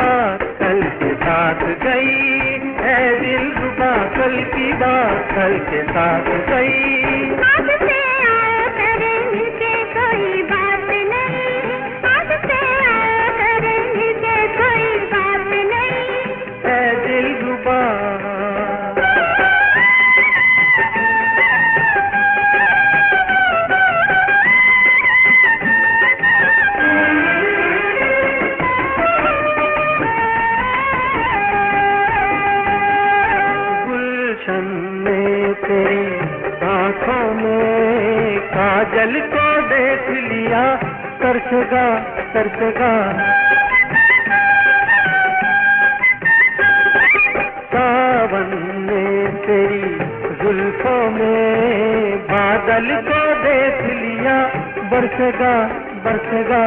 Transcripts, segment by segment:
बात कल के साथ गई, है दिलरुबा कल की बात कल के साथ गई। आज से आया करे मिलके कोई बात नहीं, आज से आया करे मिलके कोई बात नहीं, है दिलरुबा। में तेरी आँखों में काजल को देख लिया, तरसेगा तरसेगा। सावन में तेरी जुल्फों में बादल को देख लिया, बरसेगा बरसेगा।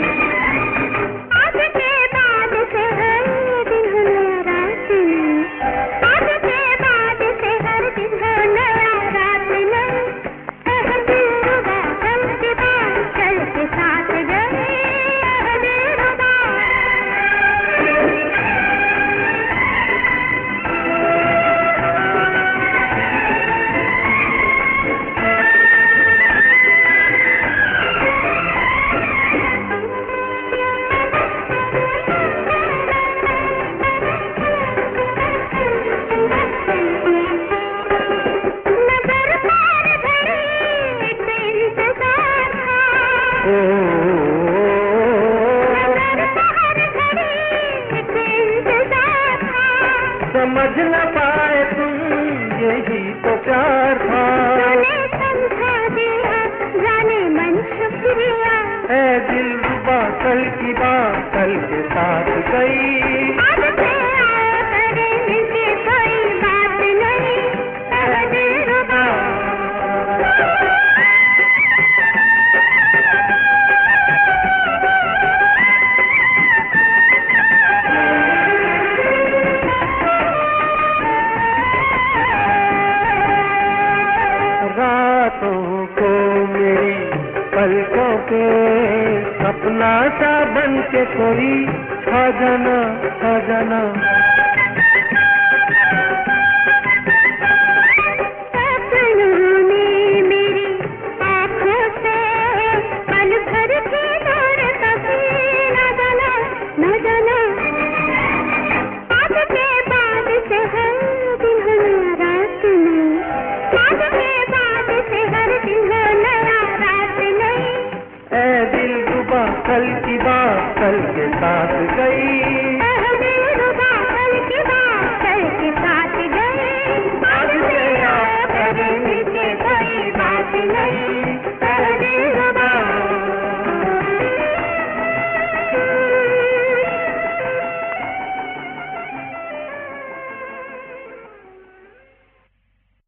समझ न पाए तुम यही तो प्यार था, जाने समझा दिया जाने मन शुक्रिया। है दिलरुबा कल की बात कल के साथ गई। आज से आया करे मिलके कोई बात नहीं, है दिलरुबा। रातों को मेरी पलकों के सपना सा बन के कोई आ जाना आ जाना।